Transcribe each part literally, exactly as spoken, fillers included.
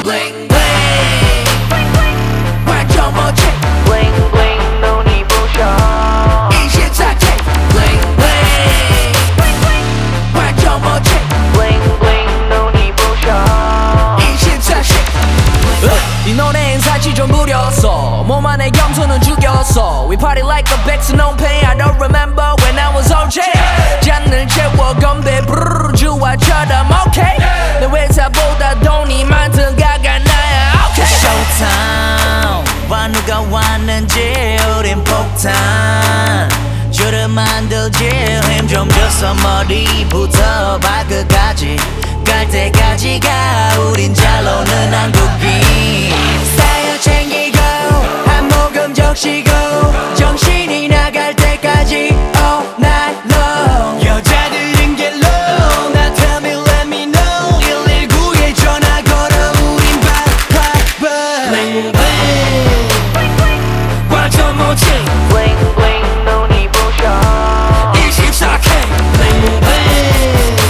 bling bling 완전 멋진 bling bling 눈이 부셔 이십사 K bling bling 완전 멋진 bling bling 눈이 부셔 이십사 시 이 노래엔 사치 좀 부렸어 몸 안에 염소는 죽였어 We party like a 백스 no pain I don't remember when I was on J 잔을 채워 건배 브르르 주화처럼 okay 내 회사보다 돈이 많든 가가 나야 okay Showtime 와 누가 왔는지 우린 폭탄 줄을 만들지 힘 좀 줘서 머리부터 발끝까지 갈 때까지가 우린 잘 노는 한국인 스타일 챙기고 한 모금 적시고 정신이 나갈 때까지 all night long 여자들은 get low Now tell me let me know 일일구에 전화 걸어 우린 바빠봐 bling bling 완전 멋진 bling bling 눈이 부셔 이십사 K bling bling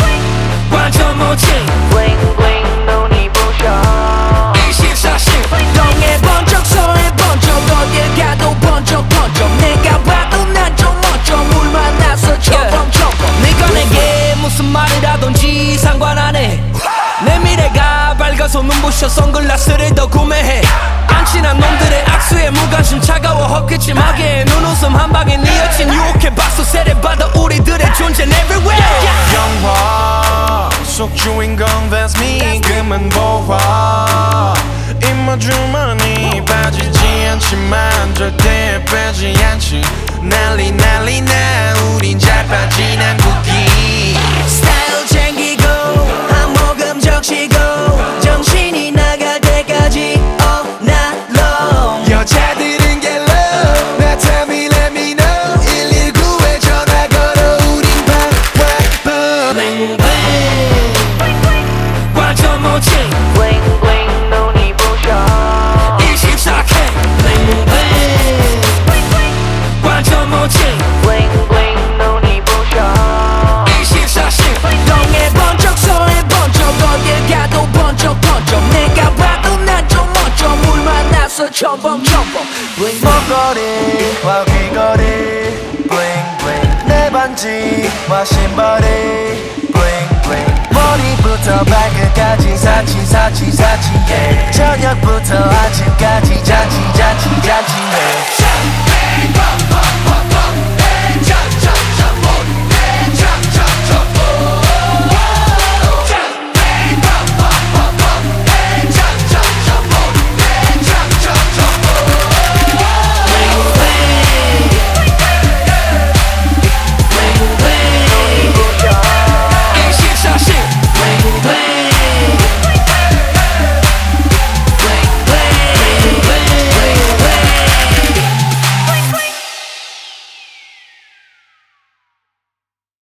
완전 멋진 bling bling 눈이 부셔 이십사 시 동해 번쩍 서해 번쩍 어딜 가도 번쩍 번쩍 내가 봐도 난 좀 멋져 물 만나서 첨벙첨벙 네가 내게 무슨 말을 하던지 상관 안해 내 미래가 밝아서 눈부셔 선글라스를 더 구매해 안 친한 놈들의 악수에 무관심 차가워 헛기침하게 눈웃음 한 방에 네 여친 유혹해 박수 세례받아 우리들의 존재는 everywhere 영화 속 주인공 that's me 그만 보아 입모 주머니 빠지지 않지만 절대 빼지 않지 난리 난리 나 우린 잘 빠진 한국인 스타일 챙기고 한 모금 적시고 정신이 나갈 때까지 all night long 여자들은 get low Now tell me let me know 일일구에 전화 걸어 우린 바빠봐 bling bling 완전 멋진 bling bling 눈이 부셔 이십사 K bling bling 완전 멋진 bling bling 눈이 부셔 이십사 시 동해 번쩍 서해 번쩍 어딜 가도 번쩍 번쩍 내가 봐도 난 좀 멋져 물 만나서 첨벙첨벙 bling 목걸이와 귀걸이 bling bling 내 반지와 신발이 bling bling 머리부터 발끝까지 사치 사치 사치 yeah. 저녁부터 아침까지 잔치 잔치 잔치네